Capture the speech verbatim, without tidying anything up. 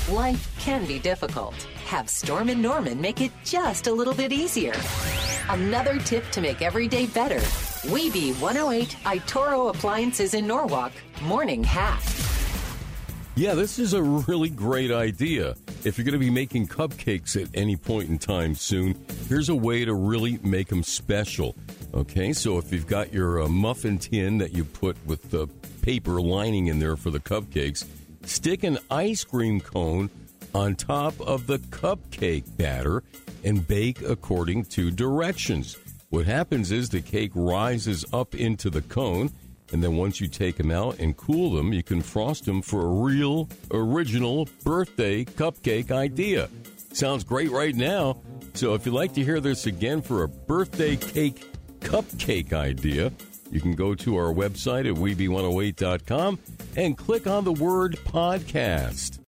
Life can be difficult. Have Storm and Norman make it just a little bit easier. Another tip to make every day better. Weeby one oh eight Itoro Appliances in Norwalk. Morning Hack. Yeah, this is a really great idea. If you're going to be making cupcakes at any point in time soon, here's a way to really make them special. Okay, so if you've got your uh, muffin tin that you put with the paper lining in there for the cupcakes, stick an ice cream cone on top of the cupcake batter and bake according to directions. What happens is the cake rises up into the cone, and then once you take them out and cool them, you can frost them for a real, original birthday cupcake idea. Sounds great right now. So if you'd like to hear this again for a birthday cake cupcake idea, you can go to our website at weeby one oh eight dot com and click on the word podcast.